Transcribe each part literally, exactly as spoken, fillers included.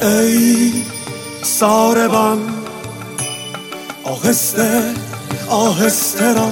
ای ساربان آهسته آهسته را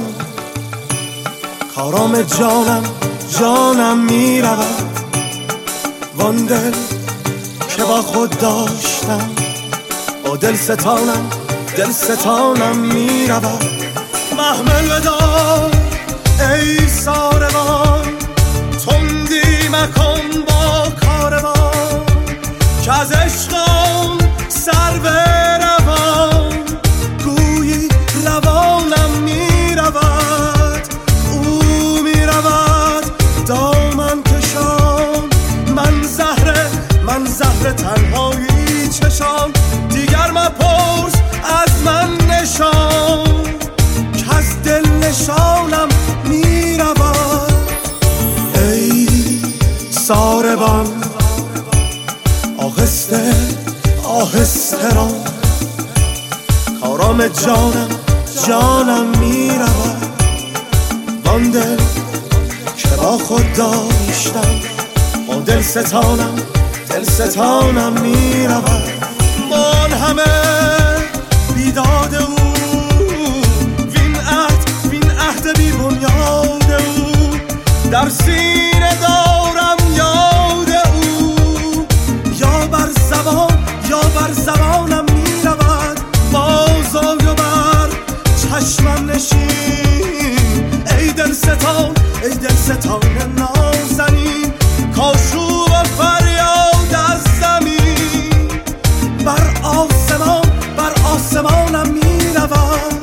کارام جانم جانم می رود وان دل که با خود داشتم با دل ستانم دل ستانم می رود محمل بدار ای ساربان تندی مکن با کاروان که از عشقم سر بروان گویی روانم می رود او می رود دامن کشان من زهره من زهره تنهایی چشان دیگر مپرس از من نشان که از دل نشانم می رود ای ساربان آهسته آهسته را کارام جانم جانم می رود وان دل که با خود داشتم با دل ستانم دل ستانم می رود من همه بیداد او وین عهد وین عهد بی بنیاد او در سینه دارم یاد او یا بر زبان یا بر زبانم می رود بازآی و بر چشمم نشین ای دل ستان ای دل ستان نازنین کاشو و فریاد از زمین بر آسمان بر آسمانم می رود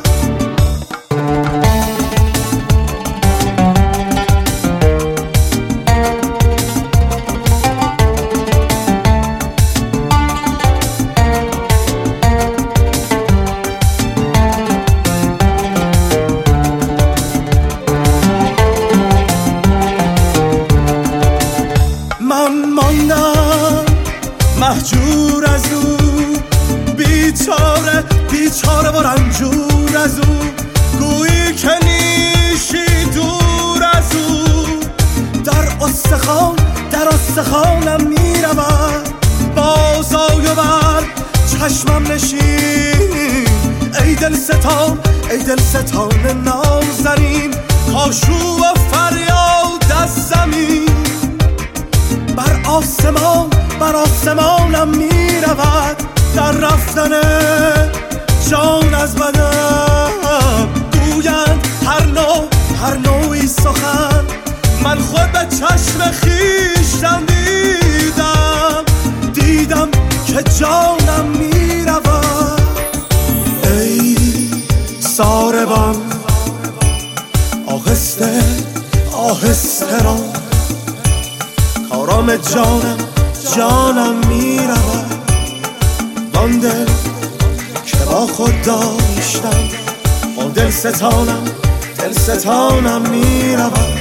من ماندم مهجور از او بیچاره بیچاره و رنجور از او گویی که نیشی دور از او در استخوان در استخوانم می رود بازآی و بر چشمم نشین ای دل ستان ای دل ستان نازنین کاشو و فریاد از زمین بر آسمان بر آسمانم می رود در رفتن جان از بدن گویند هر نوع هر نوعی سخن من خود به چشم خویشتن دیدم دیدم که جانم می رود ای ساربان آهسته آهسته را کارام جانم جانم می رود وان دل که با خود داشتم با دل ستانم دل ستانم می رود